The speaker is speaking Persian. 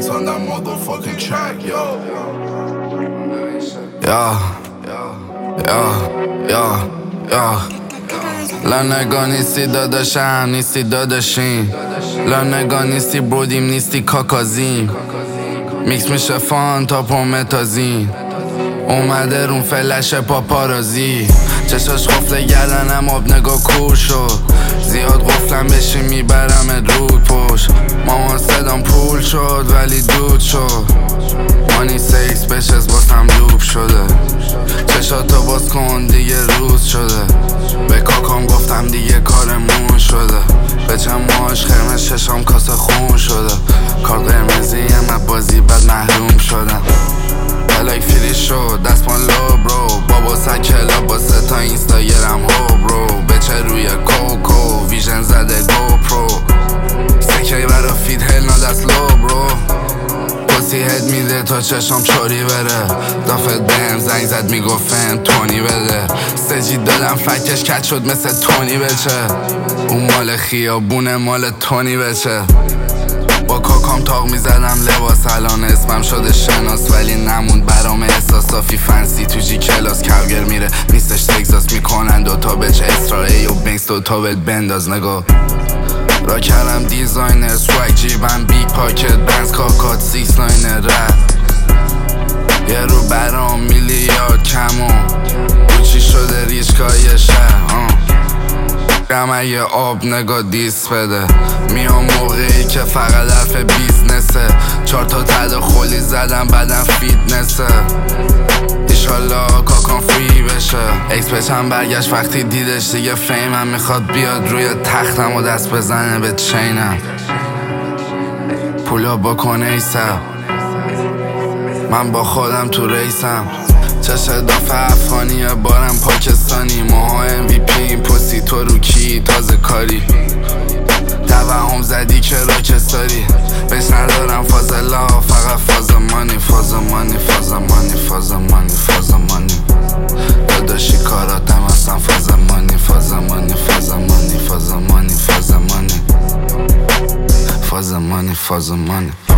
banks on that motherfucking track, yo. لا نگاه نیستی داداشم، نیستی داداشیم. لا نگاه نیستی برودیم، نیستی کاکازیم. میکس میشه فانتا پرومتازین. اومده رون فلش پاپارازی. چشاش قفل گردنم آب نگاه کور شد. زیاد قفلم بشی میبرم رود پشت. مامان صدام پول شد ولی دود شد. مانی سیکس بشز باسم دوب شده. چشاتو باز کن دیگه روز شده. به کاکام گفتم دیگه کارمون شده. به چماش خرمش چشام کاسه خون شده. کار قرمزی من بازی بد محروم شدم. بلک فری شد دستمان لو برو. بابا سکلا با ستا اینستاگرام هو برو. بچه روی کوکو ویژن زده گو پرو. سکی برا فید هل نادست لو برو. پسی هد میده تا چشم چوری بره. دافت بهم زنگ زد میگفتن تونی بده. سجی دادم فکش کت شد مثل تونی بچه. اون مال خیابونه مال تونی بچه. با کاکام تاق میزدم لباس الان اسمم شده شناس. ولی نموند برام احساس صافی فنسی تو جی کلاس. کوگر میره نیستش تگزاس میکنن دوتا بچه اسرائیل و بینکس دوتا بهت بنداز نگاه. را کردم دیزاینر سوگ جیبم بیگ پاکت بنز کاکات سیکس لاینر رد. یه رو برام میلیارد کمون. چی شده ریشکای شهر اگه آب نگاه دیس بده. میام موقعی که فقط حرف بیزنسه. 4 تا تداخلی زدم بعدم فیتنسه. ایشالله کاکام فری بشه. اکس بچم برگشت وقتی دیدش دیگه فیمم. میخواد بیاد روی تختم و دست بزنه به چینم. پولا بکنه ایسم. من با خودم تو ریسم. چش دافه افغانیه بارم پاکستانی. موها MVP این پستی تو رو کی تازه کاری. توهم زدی که راکستاری. بهش ندارم فازلا فقط فاز مانی. فاز مانی فاز مانی فاز مانی فاز مانی. داداشی کاراتم اصلا فاز مانی. فاز مانی فاز مانی فاز مانی فاز مانی فاز مانی فاز مانی.